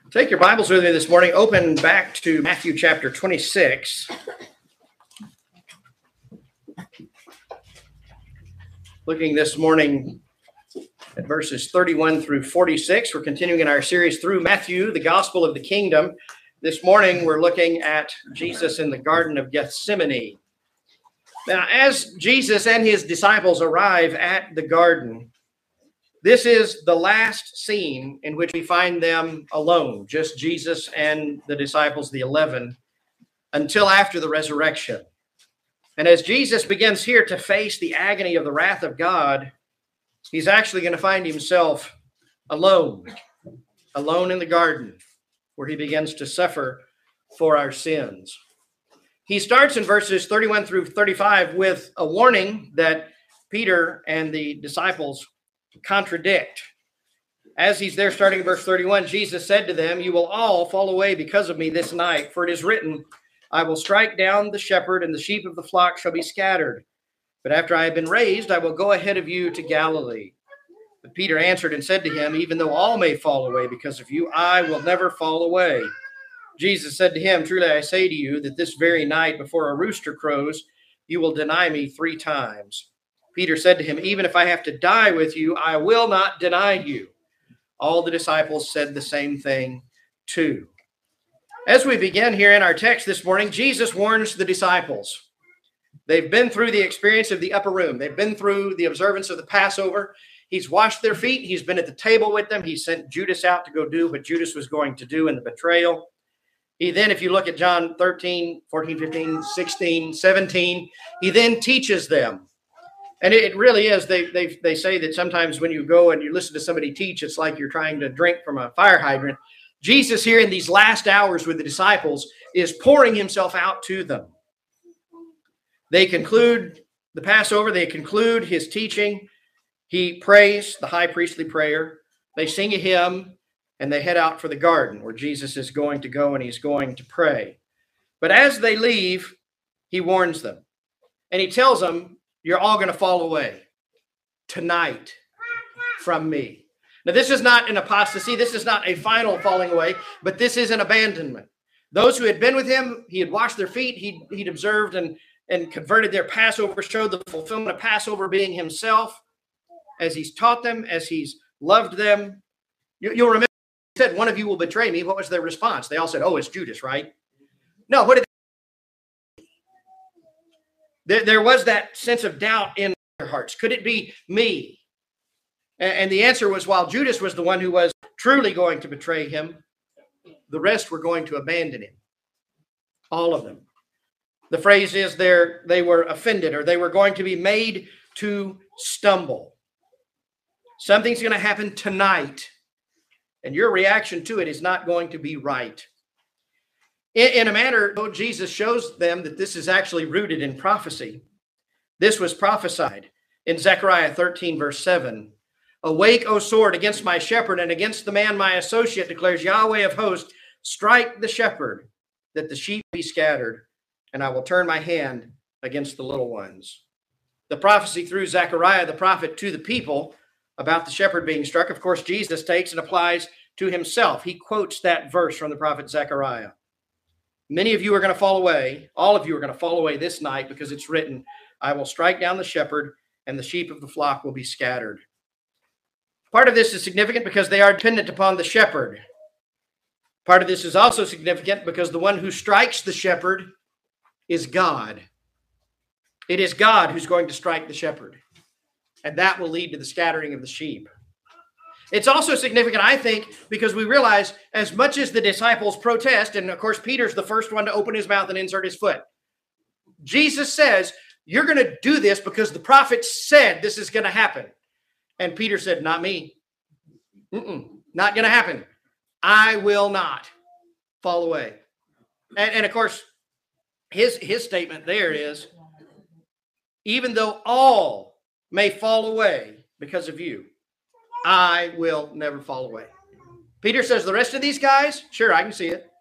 Take your Bibles with me this morning. Open back to Matthew chapter 26. Looking this morning at verses 31 through 46. We're continuing in our series through Matthew, the Gospel of the Kingdom. This morning we're looking at Jesus in the Garden of Gethsemane. Now, as Jesus and his disciples arrive at the garden, this is the last scene in which we find them alone, just Jesus and the disciples, the 11, until after the resurrection. And as Jesus begins here to face the agony of the wrath of God, he's actually going to find himself alone in the garden, where he begins to suffer for our sins. He starts in verses 31 through 35 with a warning that Peter and the disciples contradict. As he's there starting in verse 31, Jesus said to them, "You will all fall away because of me this night, for it is written, I will strike down the shepherd, and the sheep of the flock shall be scattered. But after I have been raised, I will go ahead of you to Galilee." But Peter answered and said to him, "Even though all may fall away because of you, I will never fall away." Jesus said to him, "Truly I say to you that this very night before a rooster crows, you will deny me 3 times. Peter said to him, "Even if I have to die with you, I will not deny you." All the disciples said the same thing too. As we begin here in our text this morning, Jesus warns the disciples. They've been through the experience of the upper room. They've been through the observance of the Passover. He's washed their feet. He's been at the table with them. He sent Judas out to go do what Judas was going to do in the betrayal. He then, if you look at John 13, 14, 15, 16, 17, he then teaches them. And it really is. They say that sometimes when you go and you listen to somebody teach, it's like you're trying to drink from a fire hydrant. Jesus here in these last hours with the disciples is pouring himself out to them. They conclude the Passover. They conclude his teaching. He prays the high priestly prayer. They sing a hymn, and they head out for the garden where Jesus is going to go and he's going to pray. But as they leave, he warns them. And he tells them, "You're all going to fall away tonight from me." Now, this is not an apostasy. This is not a final falling away, but this is an abandonment. Those who had been with him, he had washed their feet. He'd observed and converted their Passover, showed the fulfillment of Passover being himself, as he's taught them, as he's loved them. You'll remember he said, "One of you will betray me." What was their response? They all said, "Oh, it's Judas, right?" No, what did there was that sense of doubt in their hearts. Could it be me? And the answer was, while Judas was the one who was truly going to betray him, the rest were going to abandon him. All of them. The phrase is they were offended, or they were going to be made to stumble. Something's going to happen tonight, and your reaction to it is not going to be right. In a manner, Jesus shows them that this is actually rooted in prophecy. This was prophesied in Zechariah 13, verse 7. "Awake, O sword, against my shepherd and against the man my associate, declares Yahweh of hosts. Strike the shepherd, that the sheep be scattered, and I will turn my hand against the little ones." The prophecy through Zechariah, the prophet, to the people about the shepherd being struck, of course, Jesus takes and applies to himself. He quotes that verse from the prophet Zechariah. "Many of you are going to fall away. All of you are going to fall away this night, because it's written, I will strike down the shepherd, and the sheep of the flock will be scattered." Part of this is significant because they are dependent upon the shepherd. Part of this is also significant because the one who strikes the shepherd is God. It is God who's going to strike the shepherd, and that will lead to the scattering of the sheep. It's also significant, I think, because we realize as much as the disciples protest, and of course, Peter's the first one to open his mouth and insert his foot. Jesus says, "You're going to do this because the prophet said this is going to happen." And Peter said, "Not me. Not going to happen. I will not fall away." And of course, his statement there is, "Even though all may fall away because of you, I will never fall away." Peter says, the rest of these guys, sure, I can see it.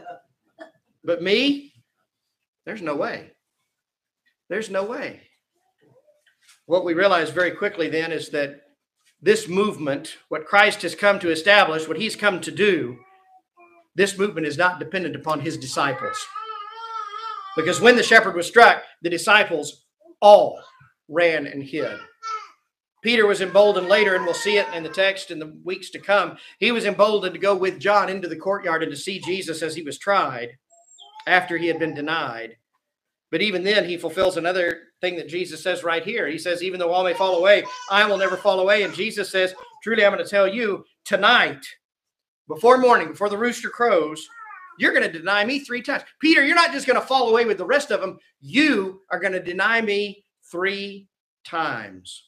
But me, there's no way. There's no way. What we realize very quickly then is that this movement, what Christ has come to establish, what he's come to do, This movement is not dependent upon his disciples. Because when the shepherd was struck, the disciples all ran and hid. Peter was emboldened later, and we'll see it in the text in the weeks to come. He was emboldened to go with John into the courtyard and to see Jesus as he was tried after he had been denied. But even then, he fulfills another thing that Jesus says right here. He says, even though all may fall away, I will never fall away. And Jesus says, truly, I'm going to tell you tonight, before morning, before the rooster crows, you're going to deny me 3 times. Peter, you're not just going to fall away with the rest of them. You are going to deny me 3 times.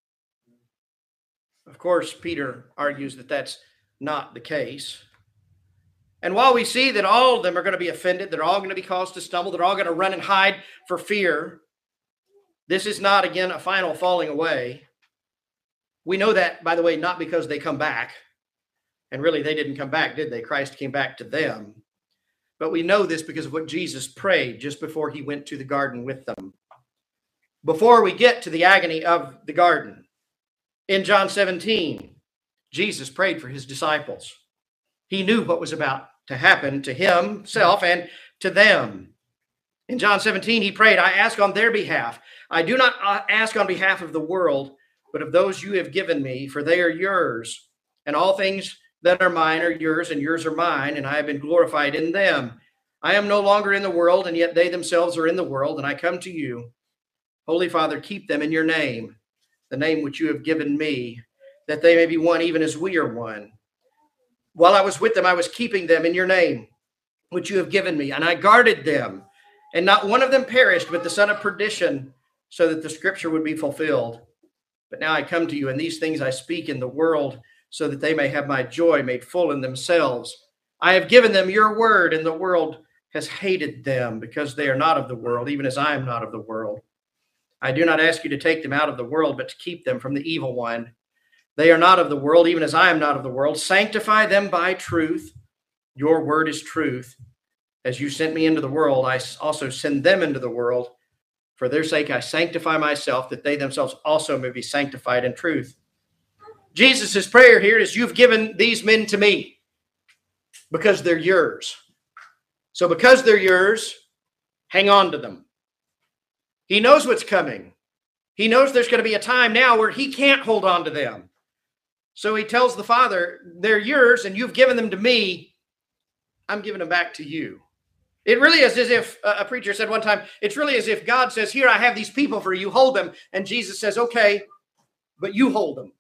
Of course, Peter argues that that's not the case. And while we see that all of them are going to be offended, they're all going to be caused to stumble, they're all going to run and hide for fear, this is not, again, a final falling away. We know that, by the way, not because they come back. And really, they didn't come back, did they? Christ came back to them. But we know this because of what Jesus prayed just before he went to the garden with them. Before we get to the agony of the garden, in John 17, Jesus prayed for his disciples. He knew what was about to happen to himself and to them. In John 17, he prayed, I ask on their behalf. I do not ask on behalf of the world, but of those you have given me, for they are yours. And all things that are mine are yours, and yours are mine, and I have been glorified in them. I am no longer in the world, and yet they themselves are in the world, and I come to you. Holy Father, keep them in your name, the name which you have given me, that they may be one even as we are one. While I was with them, I was keeping them in your name, which you have given me, and I guarded them, and not one of them perished, but the son of perdition, so that the scripture would be fulfilled. But now I come to you, and these things I speak in the world, so that they may have my joy made full in themselves. I have given them your word, and the world has hated them, because they are not of the world, even as I am not of the world. I do not ask you to take them out of the world, but to keep them from the evil one. They are not of the world, even as I am not of the world. Sanctify them by truth. Your word is truth. As you sent me into the world, I also send them into the world. For their sake, I sanctify myself, that they themselves also may be sanctified in truth. Jesus' prayer here is, you've given these men to me because they're yours. So because they're yours, hang on to them. He knows what's coming. He knows there's going to be a time now where he can't hold on to them. So he tells the Father, they're yours and you've given them to me. I'm giving them back to you. It really is as if, a preacher said one time, it's really as if God says, here, I have these people for you, hold them. And Jesus says, okay, but you hold them.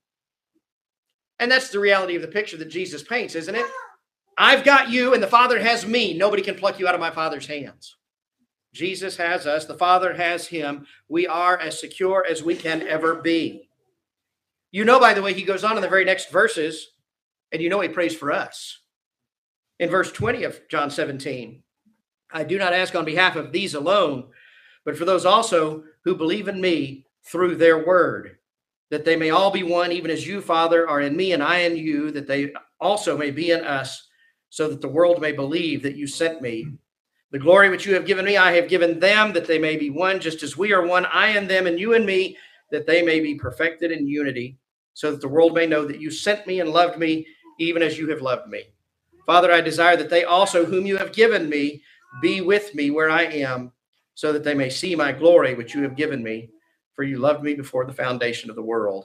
And that's the reality of the picture that Jesus paints, isn't it? I've got you and the Father has me. Nobody can pluck you out of my Father's hands. Jesus has us. The Father has him. We are as secure as we can ever be. You know, by the way, he goes on in the very next verses, and you know he prays for us. In verse 20 of John 17, I do not ask on behalf of these alone, but for those also who believe in me through their word, that they may all be one, even as you, Father, are in me and I in you, that they also may be in us, so that the world may believe that you sent me. The glory which you have given me, I have given them, that they may be one, just as we are one, I and them, and you and me, that they may be perfected in unity, so that the world may know that you sent me and loved me, even as you have loved me. Father, I desire that they also, whom you have given me, be with me where I am, so that they may see my glory, which you have given me, for you loved me before the foundation of the world.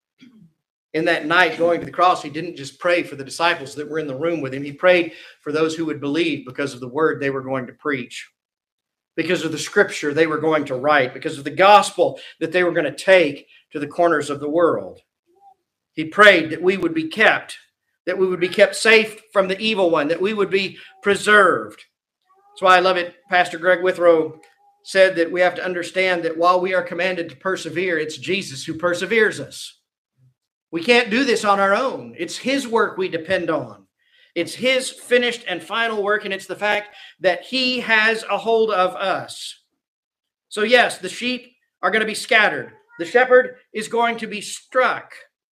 In that night going to the cross, he didn't just pray for the disciples that were in the room with him. He prayed for those who would believe because of the word they were going to preach, because of the scripture they were going to write, because of the gospel that they were going to take to the corners of the world. He prayed that we would be kept, that we would be kept safe from the evil one, that we would be preserved. That's why I love it. Pastor Greg Withrow said that we have to understand that while we are commanded to persevere, it's Jesus who perseveres us. We can't do this on our own. It's his work we depend on. It's his finished and final work, and it's the fact that he has a hold of us. So yes, the sheep are going to be scattered. The shepherd is going to be struck.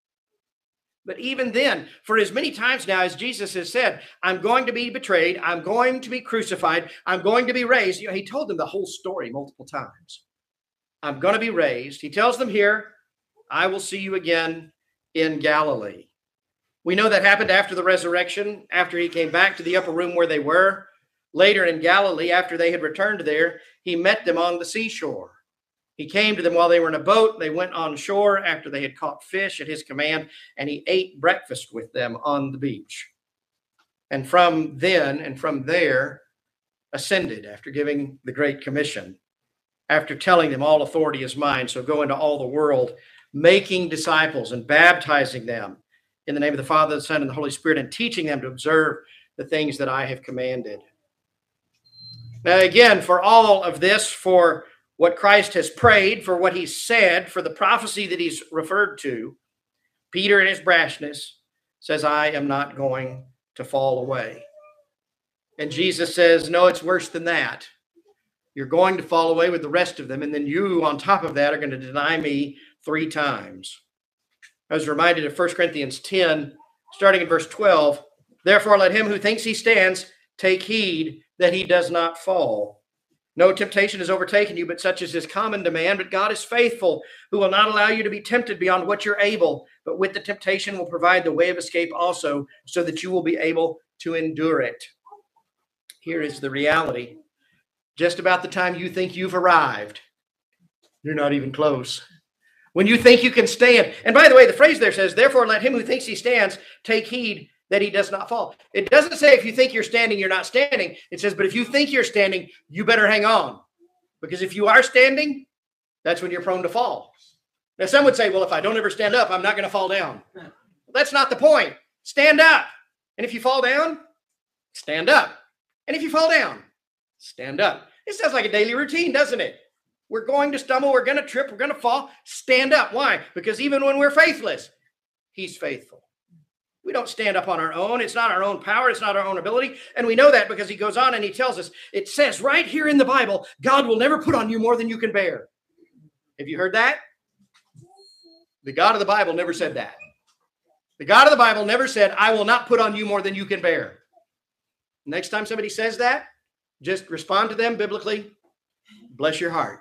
But even then, for as many times now as Jesus has said, I'm going to be betrayed, I'm going to be crucified, I'm going to be raised. You know, he told them the whole story multiple times. I'm going to be raised. He tells them here, I will see you again in Galilee. We know that happened after the resurrection, after he came back to the upper room where they were. Later in Galilee, after they had returned there, he met them on the seashore. He came to them while they were in a boat. They went on shore after they had caught fish at his command, and he ate breakfast with them on the beach. And from there, ascended after giving the Great Commission, after telling them all authority is mine, so go into all the world, making disciples and baptizing them in the name of the Father, the Son, and the Holy Spirit, and teaching them to observe the things that I have commanded. Now, again, for all of this, for what Christ has prayed, for what he's said, for the prophecy that he's referred to, Peter in his brashness says, I am not going to fall away. And Jesus says, no, it's worse than that. You're going to fall away with the rest of them, and then you, on top of that, are going to deny me 3 times. I was reminded of 1 Corinthians 10, starting in verse 12. Therefore, let him who thinks he stands take heed that he does not fall. No temptation has overtaken you, but such as is common to man. But God is faithful, who will not allow you to be tempted beyond what you're able, but with the temptation will provide the way of escape also, so that you will be able to endure it. Here is the reality. Just about the time you think you've arrived, you're not even close. When you think you can stand, and by the way, the phrase there says, therefore let him who thinks he stands take heed that he does not fall. It doesn't say if you think you're standing, you're not standing. It says, but if you think you're standing, you better hang on. Because if you are standing, that's when you're prone to fall. Now, some would say, well, if I don't ever stand up, I'm not going to fall down. Well, that's not the point. Stand up. And if you fall down, stand up. And if you fall down, stand up. It sounds like a daily routine, doesn't it? We're going to stumble, we're going to trip, we're going to fall. Stand up. Why? Because even when we're faithless, he's faithful. We don't stand up on our own. It's not our own power. It's not our own ability. And we know that because he goes on and he tells us, it says right here in the Bible, God will never put on you more than you can bear. Have you heard that? The God of the Bible never said that. The God of the Bible never said, I will not put on you more than you can bear. Next time somebody says that, just respond to them biblically. Bless your heart.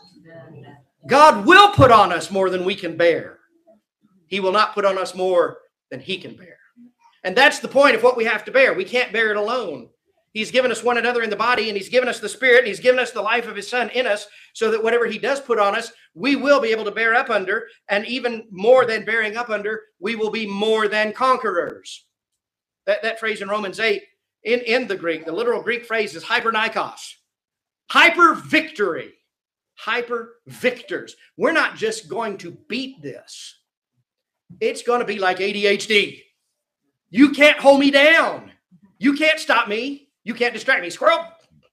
God will put on us more than we can bear. He will not put on us more than he can bear. And that's the point of what we have to bear. We can't bear it alone. He's given us one another in the body, and he's given us the Spirit, and he's given us the life of his Son in us, so that whatever he does put on us, we will be able to bear up under, and even more than bearing up under, we will be more than conquerors. That phrase in Romans 8, in the Greek, the literal Greek phrase is hypernikos. Hyper victory. Hyper victors. We're not just going to beat this. It's going to be like ADHD. You can't hold me down. You can't stop me. You can't distract me. Squirrel.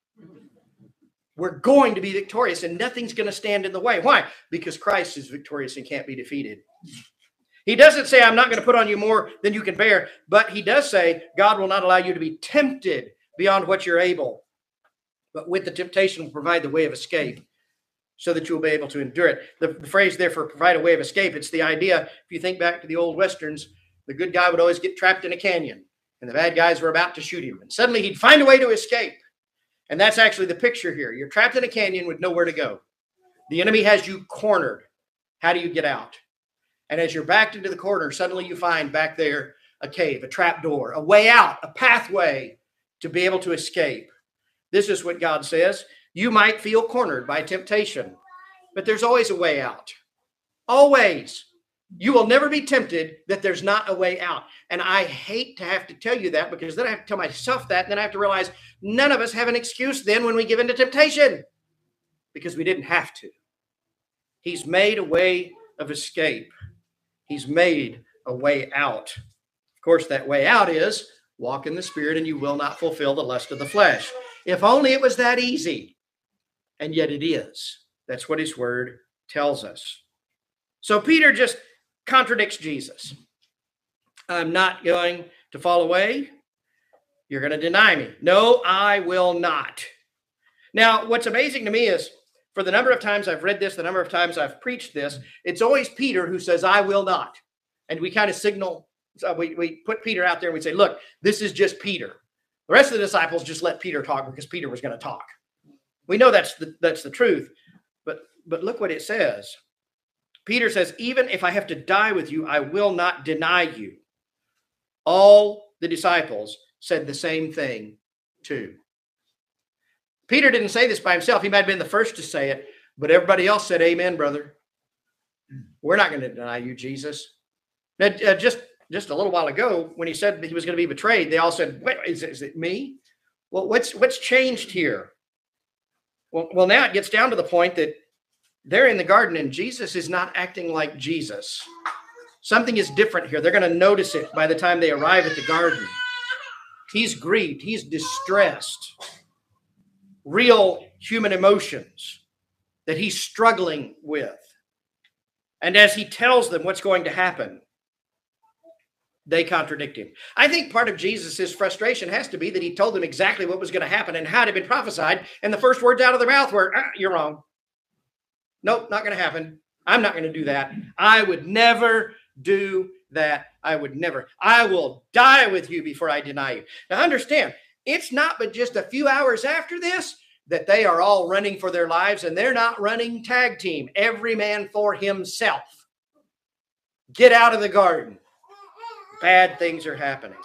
We're going to be victorious, and nothing's going to stand in the way. Why? Because Christ is victorious and can't be defeated. He doesn't say, I'm not going to put on you more than you can bear, but he does say, God will not allow you to be tempted beyond what you're able. But with the temptation will provide the way of escape, so that you'll be able to endure it. The phrase there for provide a way of escape, it's the idea, if you think back to the old Westerns, the good guy would always get trapped in a canyon, and the bad guys were about to shoot him. And suddenly he'd find a way to escape. And that's actually the picture here. You're trapped in a canyon with nowhere to go. The enemy has you cornered. How do you get out? And as you're backed into the corner, suddenly you find back there a cave, a trap door, a way out, a pathway to be able to escape. This is what God says. You might feel cornered by temptation, but there's always a way out. Always. You will never be tempted that there's not a way out. And I hate to have to tell you that, because then I have to tell myself that, and then I have to realize none of us have an excuse then when we give into temptation, because we didn't have to. He's made a way of escape. He's made a way out. Of course, that way out is walk in the Spirit and you will not fulfill the lust of the flesh. If only it was that easy. And yet it is. That's what his word tells us. So Peter just contradicts Jesus. I'm not going to fall away. You're going to deny me. No, I will not. Now, what's amazing to me is, for the number of times I've read this, the number of times I've preached this, it's always Peter who says, I will not. And we kind of signal, we put Peter out there and we say, look, this is just Peter. The rest of the disciples just let Peter talk because Peter was going to talk. We know that's the truth. But look what it says. Peter says, even if I have to die with you, I will not deny you. All the disciples said the same thing too. Peter didn't say this by himself. He might have been the first to say it, but everybody else said, amen, brother. We're not going to deny you, Jesus. Now, just a little while ago, when he said that he was going to be betrayed, they all said, wait, is it me? Well, what's changed here? Well, now it gets down to the point that they're in the garden and Jesus is not acting like Jesus. Something is different here. They're going to notice it by the time they arrive at the garden. He's grieved. He's distressed. Real human emotions that he's struggling with. And as he tells them what's going to happen, they contradict him. I think part of Jesus' frustration has to be that he told them exactly what was going to happen and how it had been prophesied. And the first words out of their mouth were, you're wrong. Nope, not going to happen. I'm not going to do that. I would never do that. I would never. I will die with you before I deny you. Now understand, it's not but just a few hours after this that they are all running for their lives, and they're not running tag team. Every man for himself. Get out of the garden. Bad things are happening.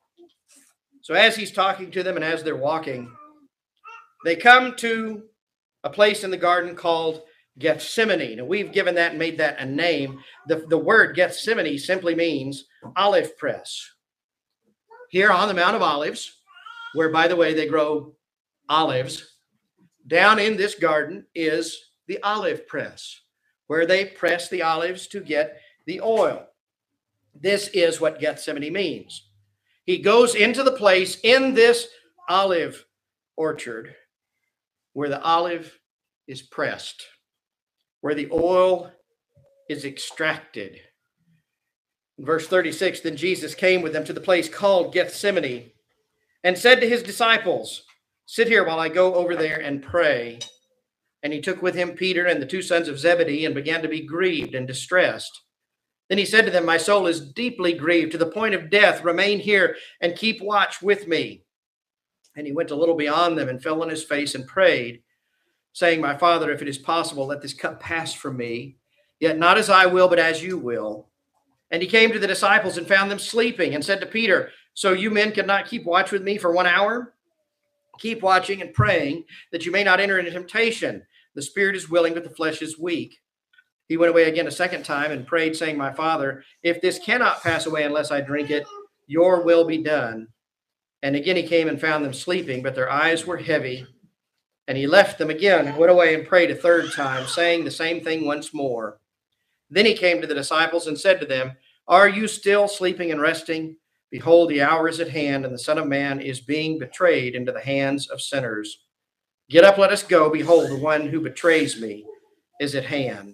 So as he's talking to them and as they're walking, they come to a place in the garden called Gethsemane. Now we've given that and made that a name. The word Gethsemane simply means olive press. Here on the Mount of Olives, where, by the way, they grow olives, down in this garden is the olive press, where they press the olives to get the oil. This is what Gethsemane means. He goes into the place in this olive orchard where the olive is pressed, where the oil is extracted. In verse 36, then Jesus came with them to the place called Gethsemane and said to his disciples, sit here while I go over there and pray. And he took with him Peter and the two sons of Zebedee and began to be grieved and distressed. Then he said to them, my soul is deeply grieved to the point of death. Remain here and keep watch with me. And he went a little beyond them and fell on his face and prayed, saying, my Father, if it is possible, let this cup pass from me. Yet not as I will, but as you will. And he came to the disciples and found them sleeping and said to Peter, so you men could not keep watch with me for 1 hour? Keep watching and praying that you may not enter into temptation. The spirit is willing, but the flesh is weak. He went away again a second time and prayed, saying, my Father, if this cannot pass away unless I drink it, your will be done. And again he came and found them sleeping, but their eyes were heavy. And he left them again and went away and prayed a third time, saying the same thing once more. Then he came to the disciples and said to them, are you still sleeping and resting? Behold, the hour is at hand, and the Son of Man is being betrayed into the hands of sinners. Get up, let us go. Behold, the one who betrays me is at hand.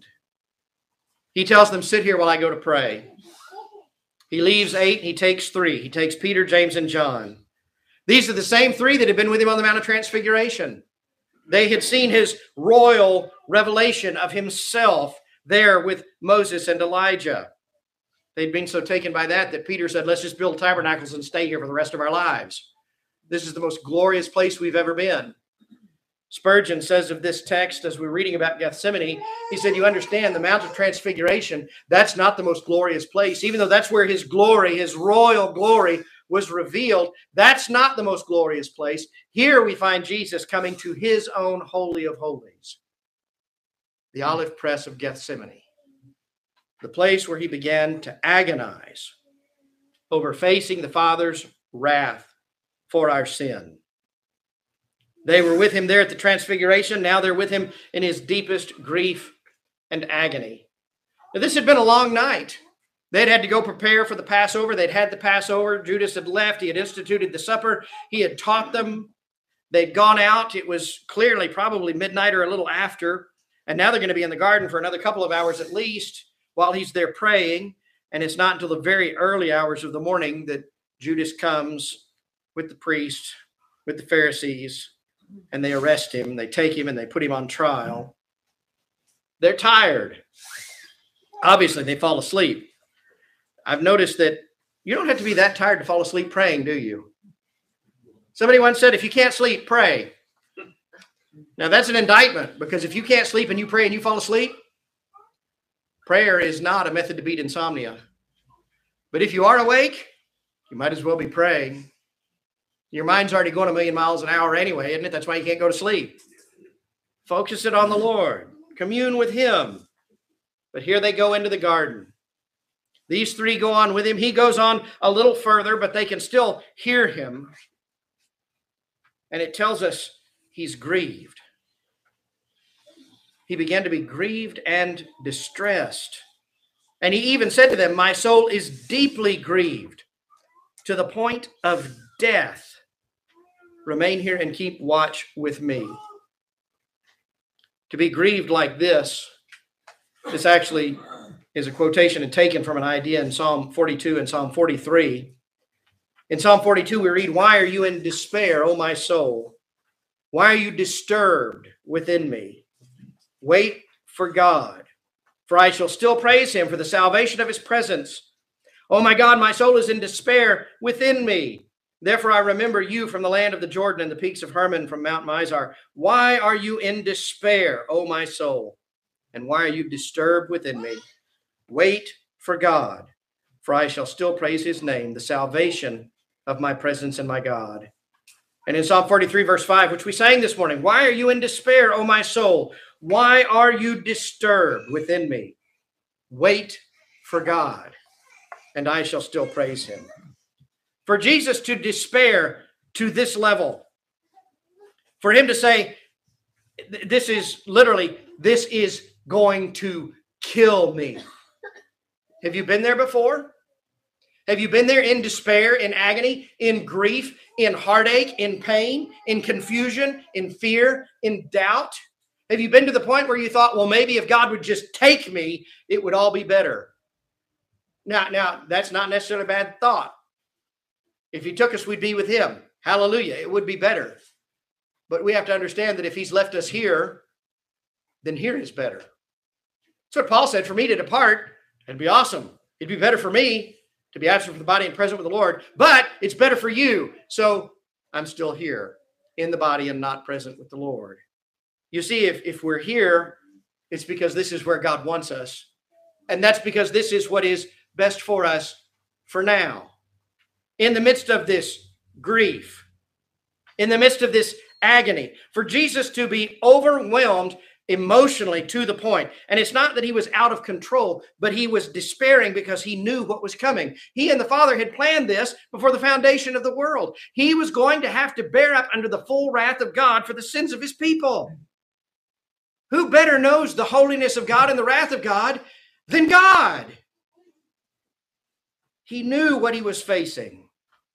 He tells them, sit here while I go to pray. He leaves 8, and he takes 3. He takes Peter, James, and John. These are the same 3 that had been with him on the Mount of Transfiguration. They had seen his royal revelation of himself there with Moses and Elijah. They'd been so taken by that Peter said, let's just build tabernacles and stay here for the rest of our lives. This is the most glorious place we've ever been. Spurgeon says of this text, as we're reading about Gethsemane, he said, you understand the Mount of Transfiguration, that's not the most glorious place. Even though that's where his glory, his royal glory was revealed, that's not the most glorious place. Here we find Jesus coming to his own Holy of Holies, the olive press of Gethsemane. The place where he began to agonize over facing the Father's wrath for our sin. They were with him there at the Transfiguration. Now they're with him in his deepest grief and agony. Now, this had been a long night. They'd had to go prepare for the Passover. They'd had the Passover. Judas had left. He had instituted the supper. He had taught them. They'd gone out. It was clearly probably midnight or a little after. And now they're going to be in the garden for another couple of hours at least, while he's there praying. And it's not until the very early hours of the morning that Judas comes with the priest, with the Pharisees, and they arrest him. They take him and they put him on trial. They're tired. Obviously, they fall asleep. I've noticed that you don't have to be that tired to fall asleep praying, do you? Somebody once said, if you can't sleep, pray. Now, that's an indictment, because if you can't sleep and you pray and you fall asleep, prayer is not a method to beat insomnia. But if you are awake, You might as well be praying. Your mind's already going a million miles an hour anyway, isn't it? That's why you can't go to sleep. Focus it on the Lord. Commune with him. But here they go into the garden. These three go on with him. He goes on a little further, but they can still hear him. And it tells us he's grieved. He began to be grieved and distressed. And he even said to them, my soul is deeply grieved to the point of death. Remain here and keep watch with me. To be grieved like this actually is a quotation and taken from an idea in Psalm 42 and Psalm 43. In Psalm 42, we read, why are you in despair, O my soul? Why are you disturbed within me? Wait for God, for I shall still praise him for the salvation of his presence. Oh my God, my soul is in despair within me. Therefore I remember you from the land of the Jordan and the peaks of Hermon from Mount Mizar. Why are you in despair, O my soul? And why are you disturbed within me? Wait for God, for I shall still praise his name, the salvation of my presence and my God. And in Psalm 43, verse 5, which we sang this morning, why are you in despair, O my soul? Why are you disturbed within me? Wait for God, and I shall still praise him. For Jesus to despair to this level, for him to say, this is going to kill me. Have you been there before? Have you been there in despair, in agony, in grief, in heartache, in pain, in confusion, in fear, in doubt? Have you been to the point where you thought, well, maybe if God would just take me, it would all be better? Now, that's not necessarily a bad thought. If he took us, we'd be with him. Hallelujah. It would be better. But we have to understand that if he's left us here, then here is better. That's what Paul said. For me to depart, it'd be awesome. It'd be better for me to be absent from the body and present with the Lord, but it's better for you. So I'm still here in the body and not present with the Lord. You see, if we're here, it's because this is where God wants us. And that's because this is what is best for us for now. In the midst of this grief, in the midst of this agony, for Jesus to be overwhelmed emotionally to the point. And it's not that he was out of control, but he was despairing because he knew what was coming. He and the Father had planned this before the foundation of the world. He was going to have to bear up under the full wrath of God for the sins of his people. Who better knows the holiness of God and the wrath of God than God? He knew what he was facing.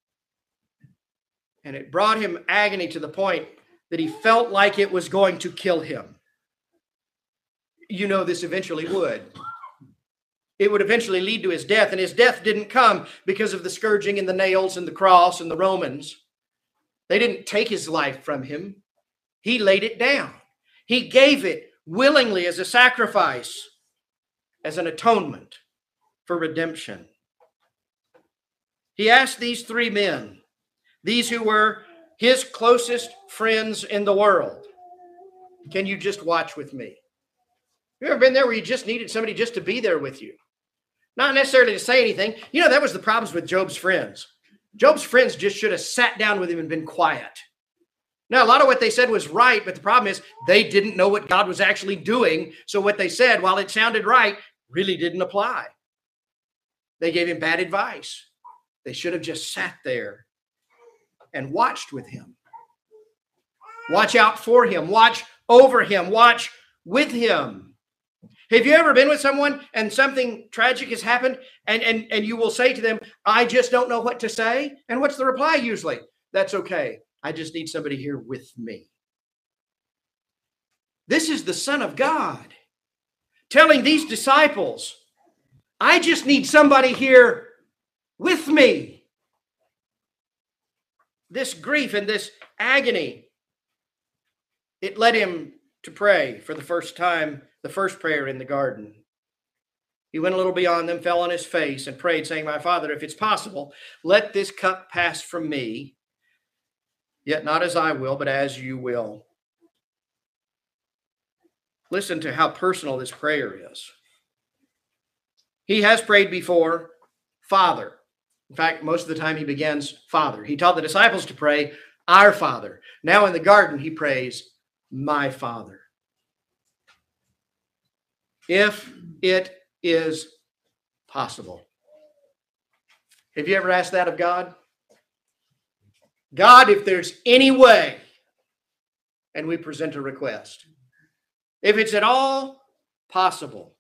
And it brought him agony to the point that he felt like it was going to kill him. You know, this eventually would. It would eventually lead to his death. And his death didn't come because of the scourging and the nails and the cross and the Romans. They didn't take his life from him. He laid it down. He gave it willingly as a sacrifice, as an atonement for redemption. He asked these three men, these who were his closest friends in the world, can you just watch with me? You ever been there where you just needed somebody just to be there with you? Not necessarily to say anything. You know, that was the problems with Job's friends. Job's friends just should have sat down with him and been quiet. Now, a lot of what they said was right, but the problem is they didn't know what God was actually doing. So what they said, while it sounded right, really didn't apply. They gave him bad advice. They should have just sat there and watched with him. Watch out for him. Watch over him. Watch with him. Have you ever been with someone and something tragic has happened and you will say to them, I just don't know what to say? And what's the reply usually? That's okay. I just need somebody here with me. This is the Son of God telling these disciples, I just need somebody here with me. This grief and this agony, it led him to pray for the first time, the first prayer in the garden. He went a little beyond them, fell on his face, and prayed, saying, my Father, if it's possible, let this cup pass from me, yet not as I will, but as you will. Listen to how personal this prayer is. He has prayed before, Father. In fact, most of the time he begins Father. He taught the disciples to pray, Our Father. Now in the garden, he prays, My Father. If it is possible. Have you ever asked that of God? God, if there's any way, and we present a request, if it's at all possible,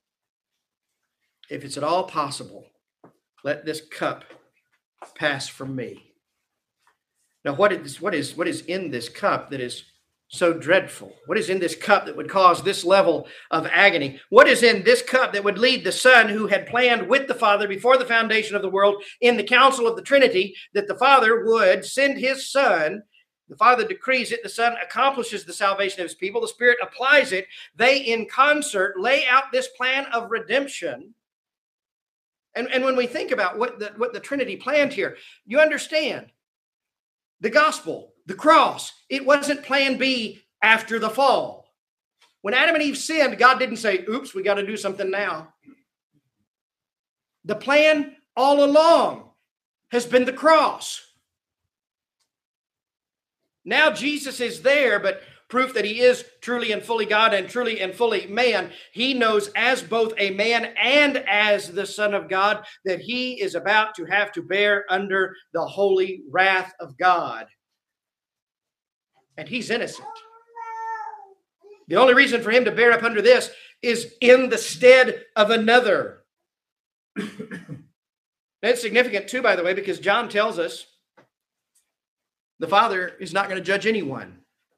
let this cup pass from me. Now, what is in this cup that is so dreadful? What is in this cup that would cause this level of agony? What is in this cup that would lead the Son, who had planned with the Father before the foundation of the world in the council of the Trinity, that the Father would send his Son? The Father decrees it. The Son accomplishes the salvation of his people. The Spirit applies it. They, in concert, lay out this plan of redemption. And when we think about what the Trinity planned here, you understand the gospel, the cross, it wasn't plan B after the fall. When Adam and Eve sinned, God didn't say, oops, we got to do something now. The plan all along has been the cross. Now Jesus is there, but proof that he is truly and fully God and truly and fully man. He knows as both a man and as the Son of God that he is about to have to bear under the holy wrath of God. And he's innocent. The only reason for him to bear up under this is in the stead of another. That's significant too, by the way, because John tells us the Father is not going to judge anyone.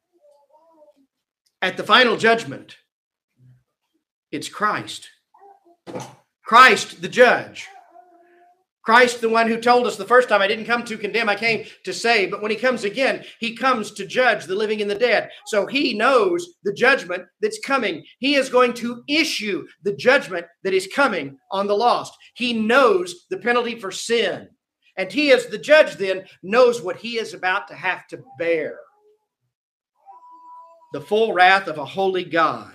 At the final judgment, it's Christ. Christ, the judge. Christ, the one who told us the first time, I didn't come to condemn, I came to save. But when he comes again, he comes to judge the living and the dead. So he knows the judgment that's coming. He is going to issue the judgment that is coming on the lost. He knows the penalty for sin. And he, as the judge then, knows what he is about to have to bear. The full wrath of a holy God.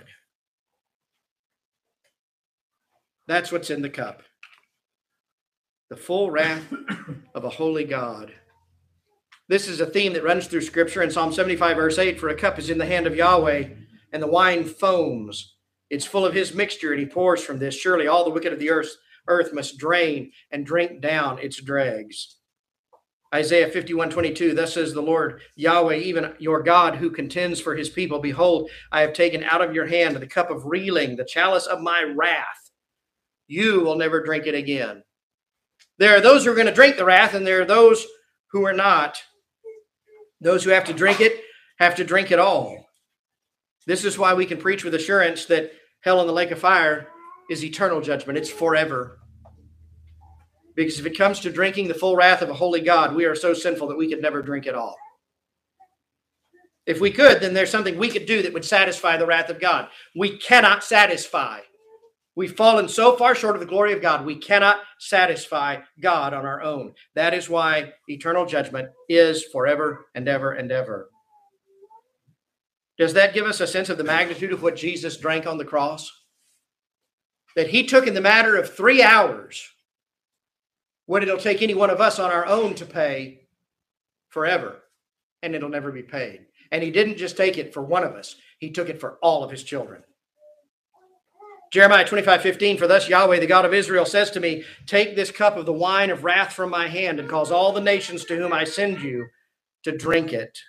That's what's in the cup. The full wrath of a holy God. This is a theme that runs through Scripture in Psalm 75, verse 8. For a cup is in the hand of Yahweh, and the wine foams. It's full of his mixture, and he pours from this. Surely all the wicked of the earth must drain and drink down its dregs. Isaiah 51:22, thus says the Lord Yahweh, even your God who contends for his people. Behold, I have taken out of your hand the cup of reeling, the chalice of my wrath. You will never drink it again. There are those who are going to drink the wrath, and there are those who are not. Those who have to drink it all. This is why we can preach with assurance that hell and the lake of fire is eternal judgment. It's forever. Because if it comes to drinking the full wrath of a holy God, we are so sinful that we could never drink it all. If we could, then there's something we could do that would satisfy the wrath of God. We cannot satisfy. We've fallen so far short of the glory of God, we cannot satisfy God on our own. That is why eternal judgment is forever and ever and ever. Does that give us a sense of the magnitude of what Jesus drank on the cross? That he took in the matter of 3 hours what it'll take any one of us on our own to pay forever, and it'll never be paid. And he didn't just take it for one of us. He took it for all of his children. Jeremiah 25:15, for thus Yahweh, the God of Israel, says to me, take this cup of the wine of wrath from my hand and cause all the nations to whom I send you to drink it.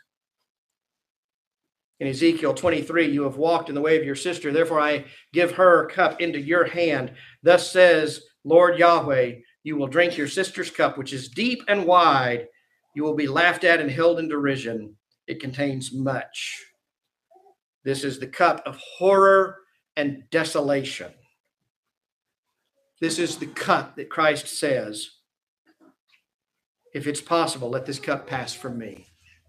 In Ezekiel 23, you have walked in the way of your sister. Therefore, I give her cup into your hand. Thus says Lord Yahweh, you will drink your sister's cup, which is deep and wide. You will be laughed at and held in derision. It contains much. This is the cup of horror and desolation. This is the cup that Christ says, if it's possible, let this cup pass from me.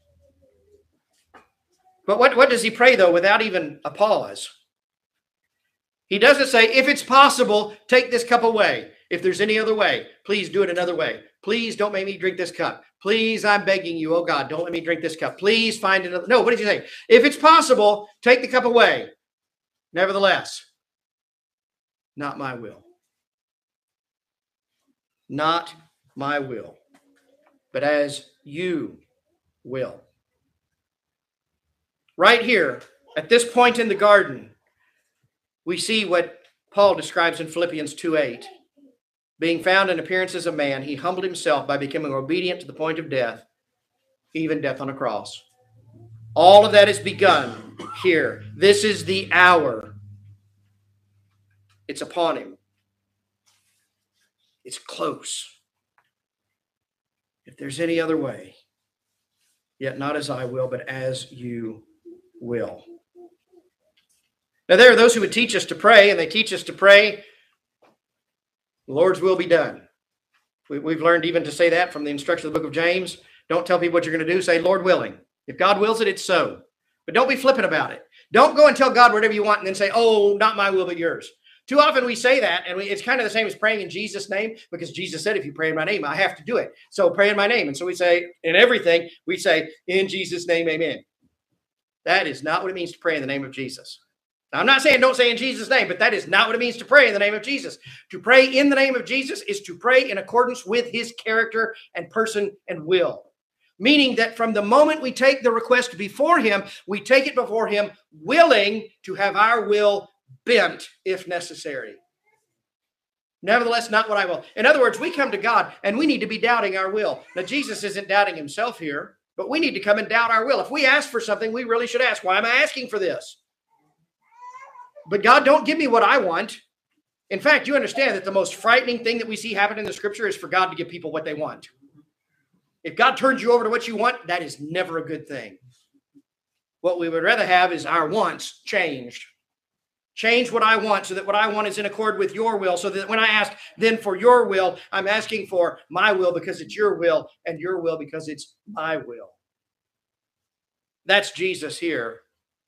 But what does he pray, though, without even a pause? He doesn't say, if it's possible, take this cup away. If there's any other way, please do it another way. Please don't make me drink this cup. Please, I'm begging you, oh God, don't let me drink this cup. Please find another. No, what did you say? If it's possible, take the cup away. Nevertheless, not my will. Not my will. but as you will. Right here, at this point in the garden, we see what Paul describes in Philippians 2:8. Being found in appearance as a man, he humbled himself by becoming obedient to the point of death, even death on a cross. All of that is begun here. This is the hour. It's upon him. It's close. If there's any other way, yet not as I will, but as you will. Now, there are those who would teach us to pray, and they teach us to pray, the Lord's will be done. We've learned even to say that from the instruction of the book of James. Don't tell people what you're going to do. Say, Lord willing. If God wills it, it's so. But don't be flippant about it. Don't go and tell God whatever you want and then say, oh, not my will, but yours. Too often we say that, and it's kind of the same as praying in Jesus' name, because Jesus said, if you pray in my name, I have to do it. So pray in my name. And so we say, in everything, we say, in Jesus' name, amen. That is not what it means to pray in the name of Jesus. Now, I'm not saying don't say in Jesus' name, but that is not what it means to pray in the name of Jesus. To pray in the name of Jesus is to pray in accordance with his character and person and will. Meaning that from the moment we take the request before him, we take it before him willing to have our will bent if necessary. Nevertheless, not what I will. In other words, we come to God and we need to be doubting our will. Now, Jesus isn't doubting himself here, but we need to come and doubt our will. If we ask for something, we really should ask, why am I asking for this? But God, don't give me what I want. In fact, you understand that the most frightening thing that we see happen in the scripture is for God to give people what they want. If God turns you over to what you want, that is never a good thing. What we would rather have is our wants changed. Change what I want so that what I want is in accord with your will, so that when I ask then for your will, I'm asking for my will because it's your will, and your will because it's my will. That's Jesus here.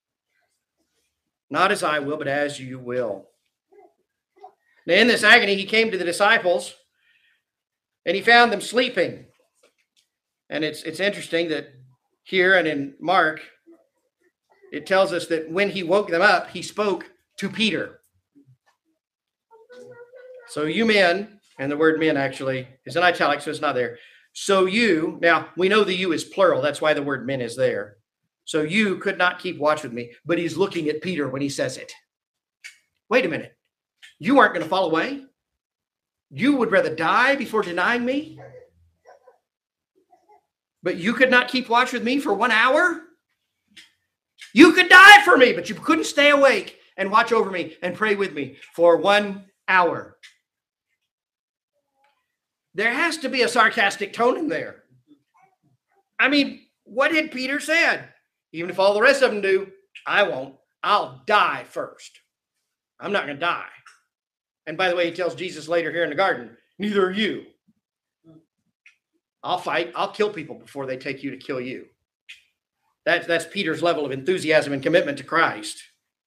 Not as I will, but as you will. Now, in this agony, he came to the disciples, and he found them sleeping. And it's interesting that here and in Mark, it tells us that when he woke them up, he spoke to Peter. So you men, and the word men actually is in italics, so it's not there. So you, now we know the you is plural. That's why the word men is there. So you could not keep watch with me, but he's looking at Peter when he says it. Wait a minute. You aren't going to fall away? You would rather die before denying me? But you could not keep watch with me for 1 hour? You could die for me, but you couldn't stay awake and watch over me and pray with me for 1 hour. There has to be a sarcastic tone in there. I mean, what had Peter said? Even if all the rest of them do, I won't. I'll die first. I'm not going to die. And by the way, he tells Jesus later here in the garden, neither are you. I'll fight. I'll kill people before they take you to kill you. That's Peter's level of enthusiasm and commitment to Christ.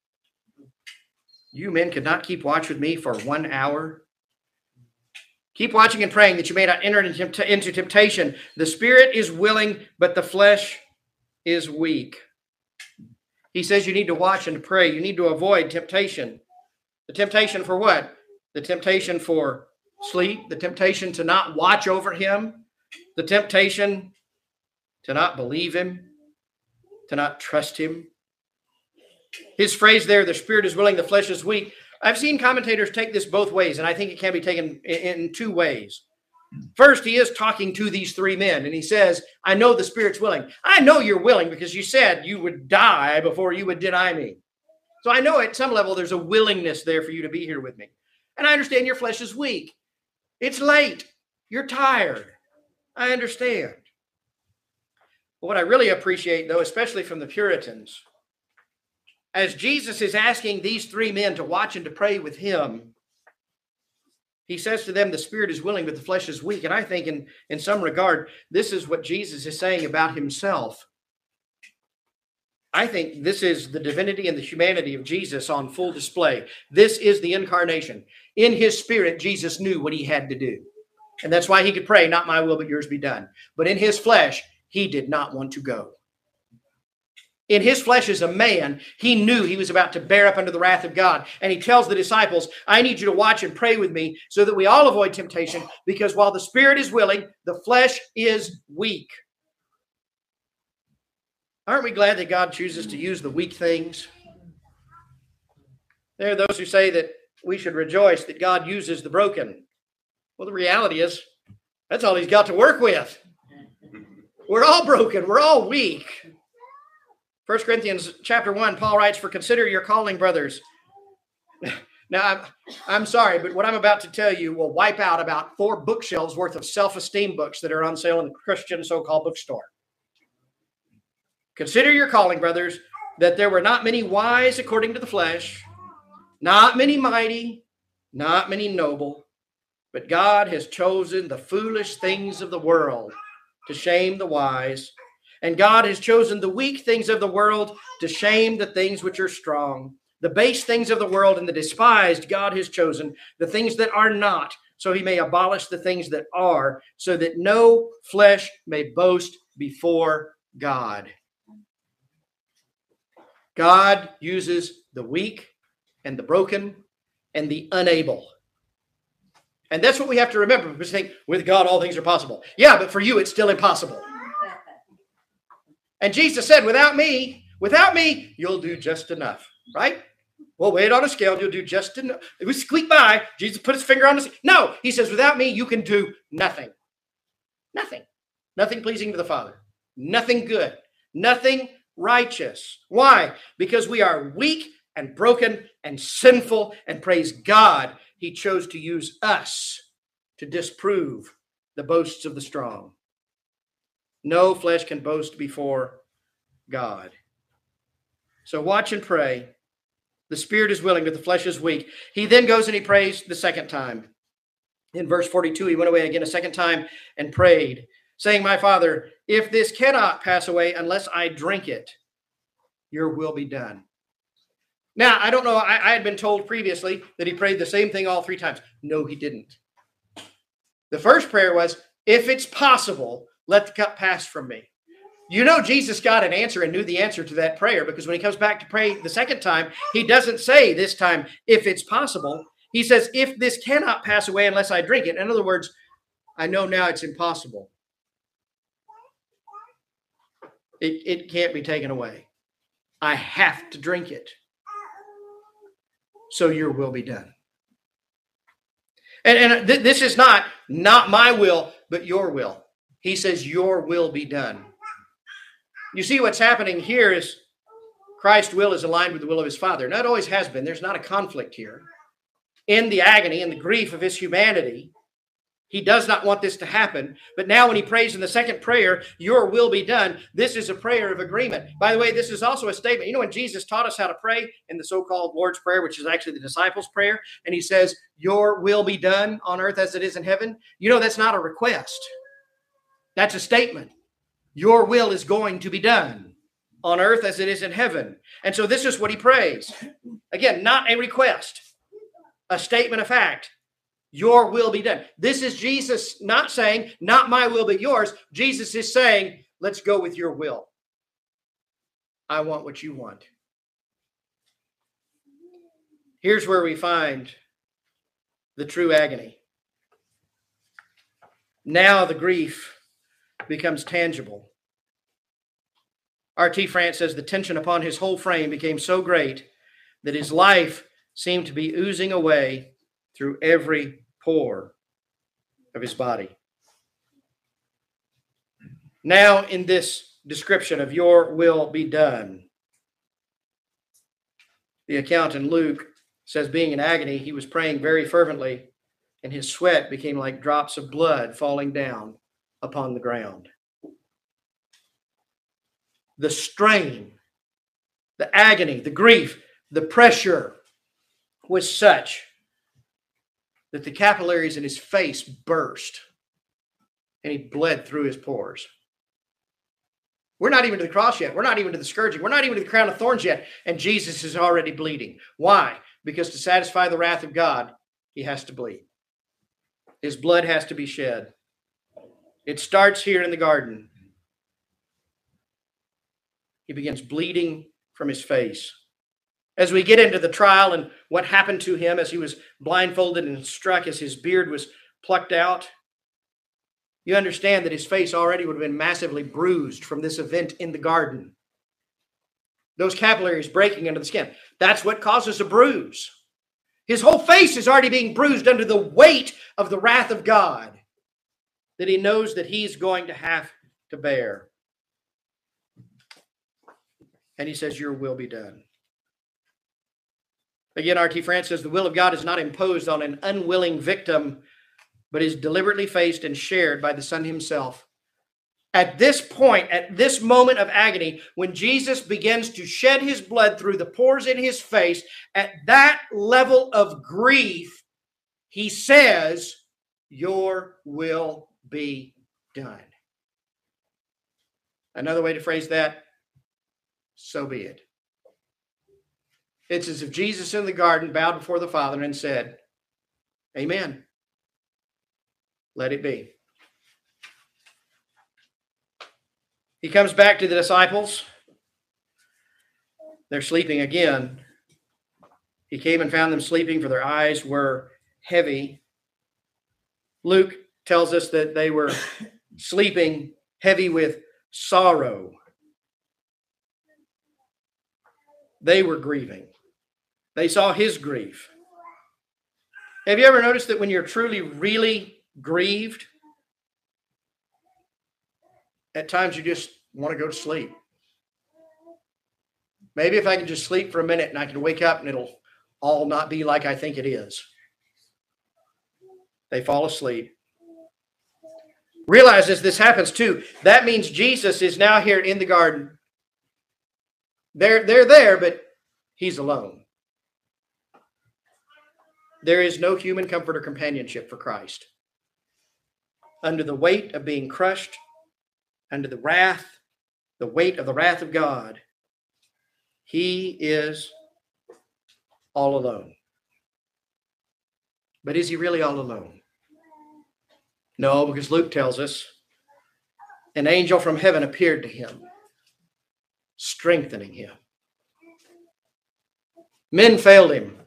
You men could not keep watch with me for 1 hour. Keep watching and praying that you may not enter into temptation. The spirit is willing, but the flesh is weak. He says you need to watch and pray. You need to avoid temptation. The temptation for what? The temptation for sleep. The temptation to not watch over him. The temptation to not believe him. To not trust him. His phrase there, the spirit is willing, the flesh is weak. I've seen commentators take this both ways, and I think it can be taken in two ways. First, he is talking to these three men, and he says, I know the spirit's willing. I know you're willing because you said you would die before you would deny me. So I know at some level there's a willingness there for you to be here with me. And I understand your flesh is weak. It's late. You're tired. I understand. But what I really appreciate, though, especially from the Puritans, as Jesus is asking these three men to watch and to pray with him, he says to them, the spirit is willing, but the flesh is weak. And I think in some regard, this is what Jesus is saying about himself. I think this is the divinity and the humanity of Jesus on full display. This is the incarnation. In his spirit, Jesus knew what he had to do. And that's why he could pray, not my will, but yours be done. But in his flesh, he did not want to go. In his flesh as a man, he knew he was about to bear up under the wrath of God. And he tells the disciples, I need you to watch and pray with me so that we all avoid temptation, because while the spirit is willing, the flesh is weak. Aren't we glad that God chooses to use the weak things? There are those who say that we should rejoice that God uses the broken. Well, the reality is, that's all he's got to work with. We're all broken. We're all weak. 1 Corinthians chapter 1, Paul writes, for consider your calling, brothers. Now, I'm sorry, but what I'm about to tell you will wipe out about 4 bookshelves worth of self-esteem books that are on sale in the Christian so-called bookstore. Consider your calling, brothers, that there were not many wise according to the flesh, not many mighty, not many noble, but God has chosen the foolish things of the world to shame the wise. And God has chosen the weak things of the world to shame the things which are strong. The base things of the world and the despised God has chosen, the things that are not, so he may abolish the things that are, so that no flesh may boast before God. God uses the weak and the broken and the unable. And that's what we have to remember. We think, with God, all things are possible. Yeah, but for you, it's still impossible. And Jesus said, without me, you'll do just enough, right? We'll weigh it on a scale, and you'll do just enough. If we squeak by, Jesus put his finger on the scale. No, he says, without me, you can do nothing. Nothing. Nothing pleasing to the Father. Nothing good. Nothing righteous. Why? Because we are weak and broken and sinful, and praise God, he chose to use us to disprove the boasts of the strong. No flesh can boast before God. So watch and pray. The spirit is willing, but the flesh is weak. He then goes and he prays the second time. In verse 42, he went away again a second time and prayed, saying, my Father, if this cannot pass away unless I drink it, your will be done. Now, I don't know. I had been told previously that he prayed the same thing all 3 times. No, he didn't. The first prayer was, if it's possible, let the cup pass from me. You know, Jesus got an answer and knew the answer to that prayer, because when he comes back to pray the second time, he doesn't say this time, if it's possible. He says, if this cannot pass away unless I drink it. In other words, I know now it's impossible. It can't be taken away. I have to drink it. So your will be done. And this is not my will, but your will. He says, your will be done. You see, what's happening here is Christ's will is aligned with the will of his Father. Now, it always has been. There's not a conflict here. In the agony and the grief of his humanity, he does not want this to happen. But now when he prays in the second prayer, your will be done, this is a prayer of agreement. By the way, this is also a statement. You know, when Jesus taught us how to pray in the so-called Lord's Prayer, which is actually the disciples' prayer, and he says, your will be done on earth as it is in heaven. You know, that's not a request. That's a statement. Your will is going to be done on earth as it is in heaven. And so this is what he prays. Again, not a request, a statement of fact. Your will be done. This is Jesus not saying, not my will, but yours. Jesus is saying, let's go with your will. I want what you want. Here's where we find the true agony. Now the grief becomes tangible. R.T. France says the tension upon his whole frame became so great that his life seemed to be oozing away through every pore of his body. Now, in this description of your will be done, the account in Luke says, being in agony, he was praying very fervently, and his sweat became like drops of blood falling down upon the ground. The strain, the agony, the grief, the pressure was such that the capillaries in his face burst and he bled through his pores. We're not even to the cross yet. We're not even to the scourging. We're not even to the crown of thorns yet. And Jesus is already bleeding. Why? Because to satisfy the wrath of God, he has to bleed. His blood has to be shed. It starts here in the garden. He begins bleeding from his face. As we get into the trial and what happened to him as he was blindfolded and struck as his beard was plucked out, you understand that his face already would have been massively bruised from this event in the garden. Those capillaries breaking under the skin. That's what causes a bruise. His whole face is already being bruised under the weight of the wrath of God that he knows that he's going to have to bear. And he says, your will be done. Again, R.T. France says, the will of God is not imposed on an unwilling victim, but is deliberately faced and shared by the Son himself. At this point, at this moment of agony, when Jesus begins to shed his blood through the pores in his face, at that level of grief, he says, your will be done. Another way to phrase that, so be it. It's as if Jesus in the garden bowed before the Father and said, amen. Let it be. He comes back to the disciples. They're sleeping again. He came and found them sleeping, for their eyes were heavy. Luke tells us that they were sleeping heavy with sorrow. They were grieving. They saw his grief. Have you ever noticed that when you're truly, really grieved, at times you just want to go to sleep? Maybe if I can just sleep for a minute and I can wake up and it'll all not be like I think it is. They fall asleep. Realize as this happens too, that means Jesus is now here in the garden. They're there, but he's alone. There is no human comfort or companionship for Christ. Under the weight of being crushed, under the weight of the wrath of God, he is all alone. But is he really all alone? No, because Luke tells us an angel from heaven appeared to him, strengthening him. Men failed him.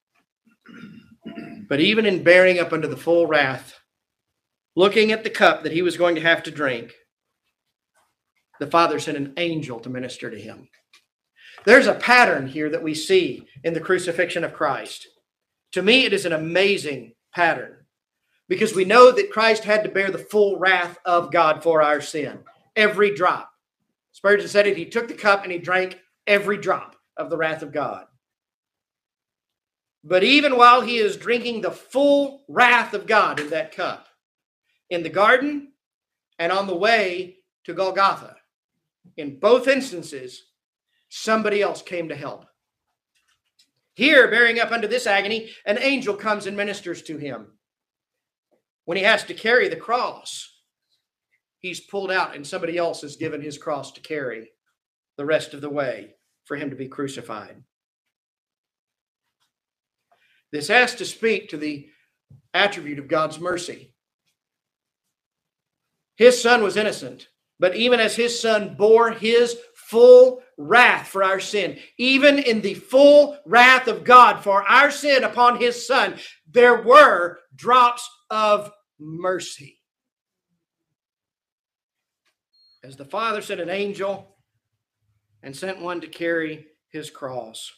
But even in bearing up under the full wrath, looking at the cup that he was going to have to drink, the Father sent an angel to minister to him. There's a pattern here that we see in the crucifixion of Christ. To me, it is an amazing pattern because we know that Christ had to bear the full wrath of God for our sin. Every drop. Spurgeon said it, he took the cup and he drank every drop of the wrath of God. But even while he is drinking the full wrath of God in that cup, in the garden and on the way to Golgotha, in both instances, somebody else came to help. Here, bearing up under this agony, an angel comes and ministers to him. When he has to carry the cross, he's pulled out and somebody else is given his cross to carry the rest of the way for him to be crucified. This has to speak to the attribute of God's mercy. His son was innocent, but even as his son bore his full wrath for our sin, even in the full wrath of God for our sin upon his son, there were drops of mercy. As the Father sent an angel and sent one to carry his cross.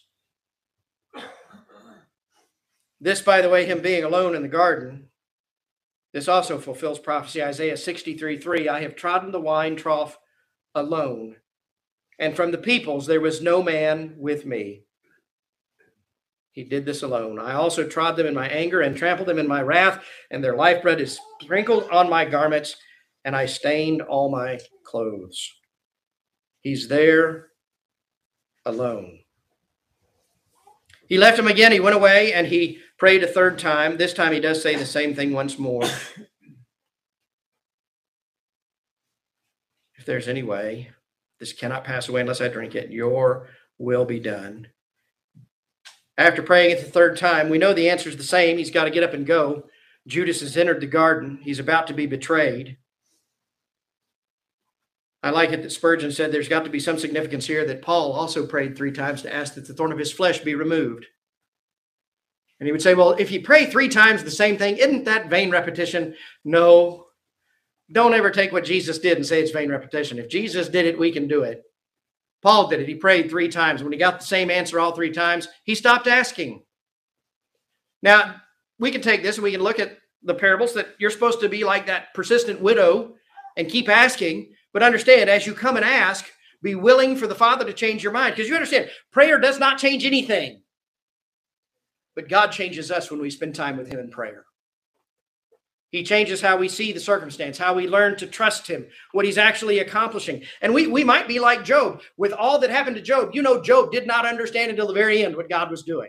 This, by the way, him being alone in the garden, this also fulfills prophecy. Isaiah 63:3, I have trodden the wine trough alone, and from the peoples there was no man with me. He did this alone. I also trod them in my anger and trampled them in my wrath, and their lifeblood is sprinkled on my garments, and I stained all my clothes. He's there alone. He left him again. He went away and he prayed a third time. This time he does say the same thing once more. If there's any way, this cannot pass away unless I drink it. Your will be done. After praying it the third time, we know the answer is the same. He's got to get up and go. Judas has entered the garden. He's about to be betrayed. I like it that Spurgeon said there's got to be some significance here that Paul also prayed 3 times to ask that the thorn of his flesh be removed. And he would say, well, if you pray 3 times the same thing, isn't that vain repetition? No. Don't ever take what Jesus did and say it's vain repetition. If Jesus did it, we can do it. Paul did it. He prayed 3 times. When he got the same answer all 3 times, he stopped asking. Now, we can take this and we can look at the parables that you're supposed to be like that persistent widow and keep asking. But understand, as you come and ask, be willing for the Father to change your mind. Because you understand, prayer does not change anything. But God changes us when we spend time with him in prayer. He changes how we see the circumstance, how we learn to trust him, what he's actually accomplishing. And we might be like Job. With all that happened to Job, you know, Job did not understand until the very end what God was doing.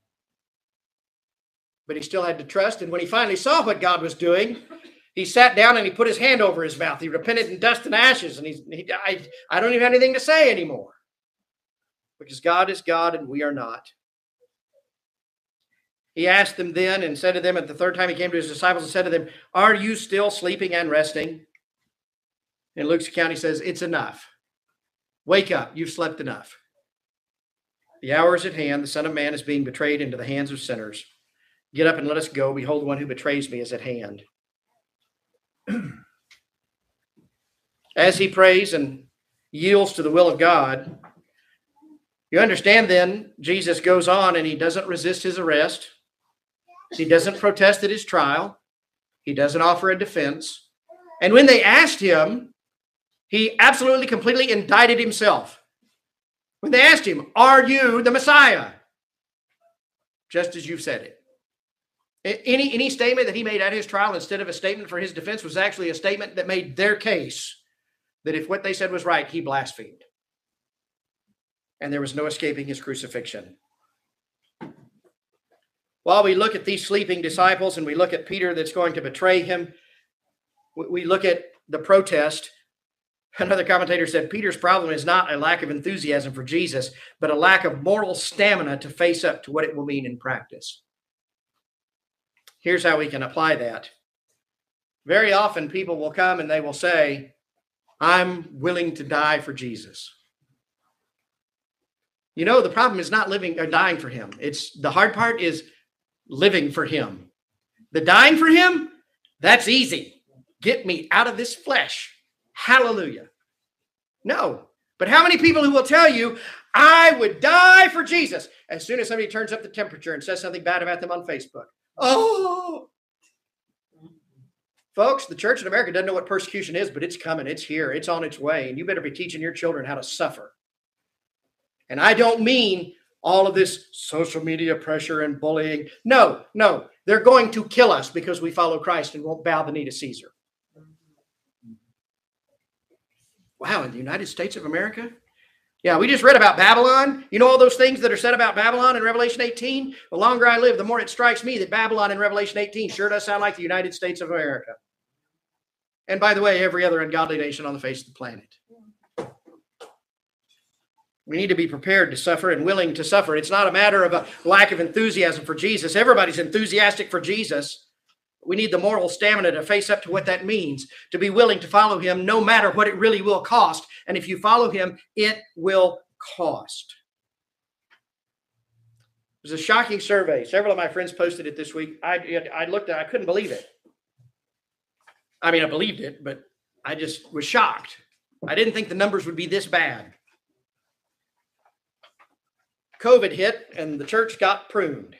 But he still had to trust. And when he finally saw what God was doing, he sat down and he put his hand over his mouth. He repented in dust and ashes. And I don't even have anything to say anymore. Because God is God and we are not. He asked them then and said to them at the 3rd time he came to his disciples and said to them, are you still sleeping and resting? In Luke's account, he says, it's enough. Wake up. You've slept enough. The hour is at hand. The Son of Man is being betrayed into the hands of sinners. Get up and let us go. Behold, the one who betrays me is at hand. As he prays and yields to the will of God, you understand then, Jesus goes on and he doesn't resist his arrest. He doesn't protest at his trial. He doesn't offer a defense. And when they asked him, he absolutely, completely indicted himself. When they asked him, are you the Messiah? Just as you've said it. Any statement that he made at his trial instead of a statement for his defense was actually a statement that made their case that if what they said was right, he blasphemed. And there was no escaping his crucifixion. While we look at these sleeping disciples and we look at Peter that's going to betray him, we look at the protest. Another commentator said Peter's problem is not a lack of enthusiasm for Jesus, but a lack of moral stamina to face up to what it will mean in practice. Here's how we can apply that. Very often people will come and they will say, I'm willing to die for Jesus. You know, the problem is not living or dying for him. The hard part is living for him. The dying for him, that's easy. Get me out of this flesh. Hallelujah. No. But how many people who will tell you, I would die for Jesus, as soon as somebody turns up the temperature and says something bad about them on Facebook? Oh, folks, the church in America doesn't know what persecution is, but it's coming. It's here. It's on its way. And you better be teaching your children how to suffer. And I don't mean all of this social media pressure and bullying. No. They're going to kill us because we follow Christ and won't bow the knee to Caesar. Wow, in the United States of America? Yeah, we just read about Babylon. You know all those things that are said about Babylon in Revelation 18? The longer I live, the more it strikes me that Babylon in Revelation 18 sure does sound like the United States of America. And by the way, every other ungodly nation on the face of the planet. We need to be prepared to suffer and willing to suffer. It's not a matter of a lack of enthusiasm for Jesus. Everybody's enthusiastic for Jesus. We need the moral stamina to face up to what that means, to be willing to follow him no matter what it really will cost. And if you follow him, it will cost. It was a shocking survey. Several of my friends posted it this week. I looked at it. I couldn't believe it. I mean, I believed it, but I just was shocked. I didn't think the numbers would be this bad. COVID hit and the church got pruned.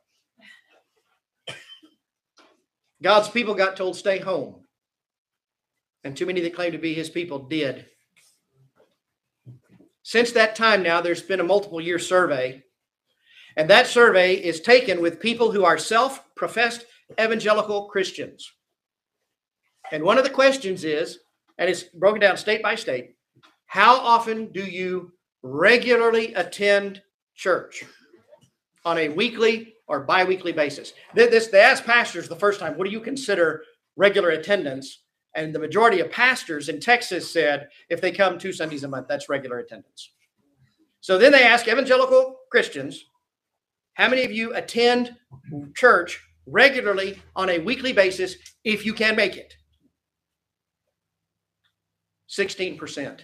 God's people got told stay home. And too many that claim to be his people did. Since that time now, there's been a multiple year survey. And that survey is taken with people who are self-professed evangelical Christians. And one of the questions is, and it's broken down state by state, how often do you regularly attend church on a weekly or bi-weekly basis? They asked pastors the first time, what do you consider regular attendance? And the majority of pastors in Texas said, if they come 2 Sundays a month, that's regular attendance. So then they ask evangelical Christians, how many of you attend church regularly on a weekly basis if you can make it? 16%.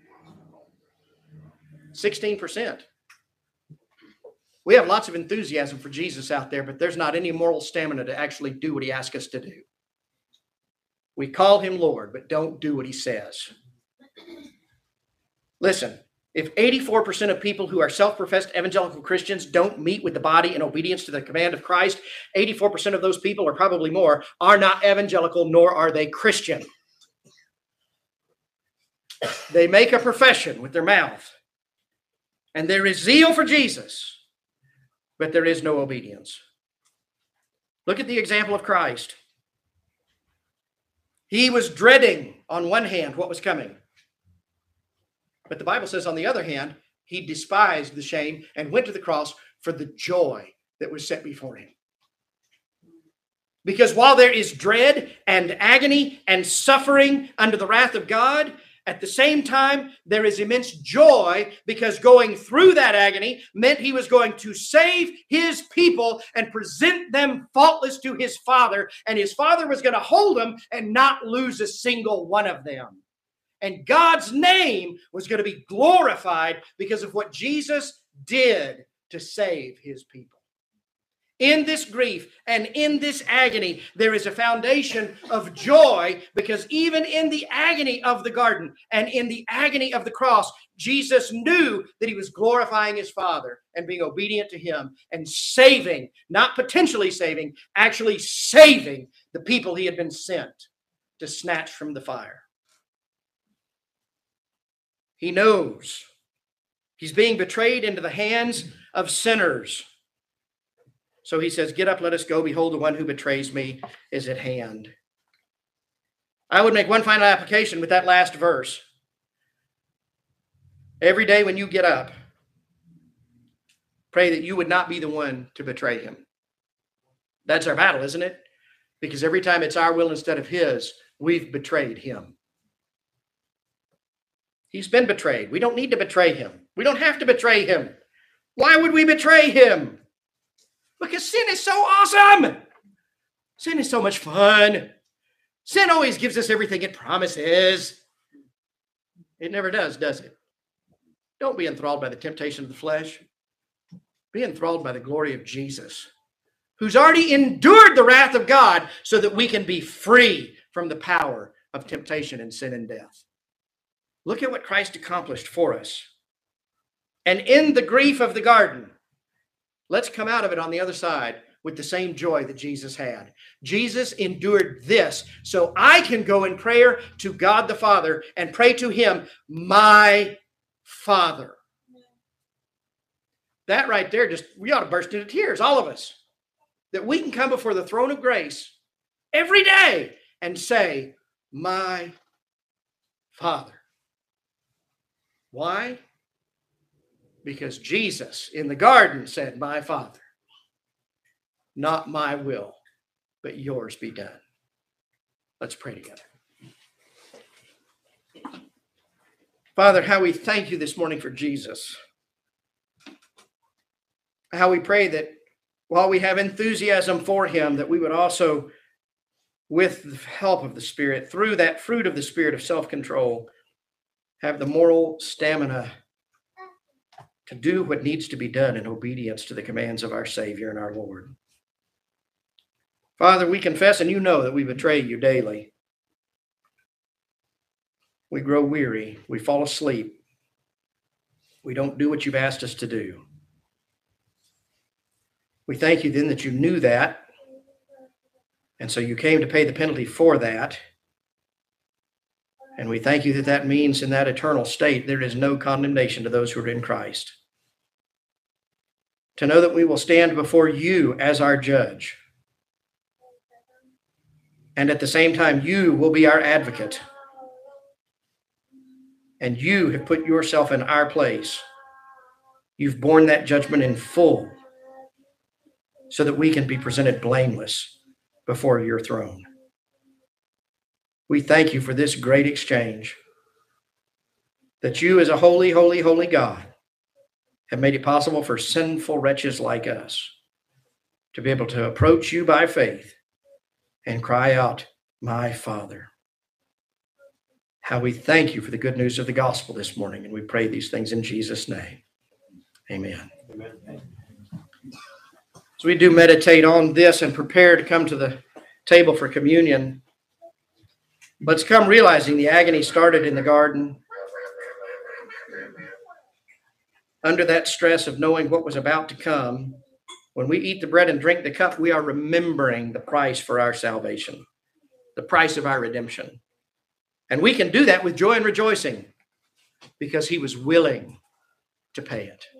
16%. We have lots of enthusiasm for Jesus out there, but there's not any moral stamina to actually do what he asks us to do. We call him Lord, but don't do what he says. Listen, if 84% of people who are self-professed evangelical Christians don't meet with the body in obedience to the command of Christ, 84% of those people, or probably more, are not evangelical, nor are they Christian. They make a profession with their mouth, and there is zeal for Jesus, but there is no obedience. Look at the example of Christ. He was dreading, on one hand, what was coming. But the Bible says, on the other hand, he despised the shame and went to the cross for the joy that was set before him. Because while there is dread and agony and suffering under the wrath of God, at the same time, there is immense joy, because going through that agony meant he was going to save his people and present them faultless to his Father. And his Father was going to hold them and not lose a single one of them. And God's name was going to be glorified because of what Jesus did to save his people. In this grief and in this agony, there is a foundation of joy, because even in the agony of the garden and in the agony of the cross, Jesus knew that he was glorifying his Father and being obedient to him and saving, not potentially saving, actually saving the people he had been sent to snatch from the fire. He knows he's being betrayed into the hands of sinners. So he says, "Get up, let us go. Behold, the one who betrays me is at hand." I would make one final application with that last verse. Every day when you get up, pray that you would not be the one to betray him. That's our battle, isn't it? Because every time it's our will instead of his, we've betrayed him. He's been betrayed. We don't need to betray him. We don't have to betray him. Why would we betray him? Because sin is so awesome. Sin is so much fun. Sin always gives us everything it promises. It never does it? Don't be enthralled by the temptation of the flesh. Be enthralled by the glory of Jesus, who's already endured the wrath of God so that we can be free from the power of temptation and sin and death. Look at what Christ accomplished for us. And in the grief of the garden, let's come out of it on the other side with the same joy that Jesus had. Jesus endured this so I can go in prayer to God the Father and pray to him, my Father. That right there, we ought to burst into tears, all of us, that we can come before the throne of grace every day and say, my Father. Why? Because Jesus in the garden said, my Father, not my will, but yours be done. Let's pray together. Father, how we thank you this morning for Jesus. How we pray that while we have enthusiasm for him, that we would also, with the help of the Spirit, through that fruit of the Spirit of self-control, have the moral stamina to do what needs to be done in obedience to the commands of our Savior and our Lord. Father, we confess, and you know that we betray you daily. We grow weary. We fall asleep. We don't do what you've asked us to do. We thank you then that you knew that, and so you came to pay the penalty for that. And we thank you that that means in that eternal state, there is no condemnation to those who are in Christ. To know that we will stand before you as our judge. And at the same time, you will be our advocate. And you have put yourself in our place. You've borne that judgment in full so that we can be presented blameless before your throne. We thank you for this great exchange, that you as a holy, holy, holy God have made it possible for sinful wretches like us to be able to approach you by faith and cry out, my Father. how we thank you for the good news of the gospel this morning. And we pray these things in Jesus' name. Amen. As we do meditate on this and prepare to come to the table for communion, let's come realizing the agony started in the garden. Under that stress of knowing what was about to come, when we eat the bread and drink the cup, we are remembering the price for our salvation, the price of our redemption. And we can do that with joy and rejoicing because he was willing to pay it.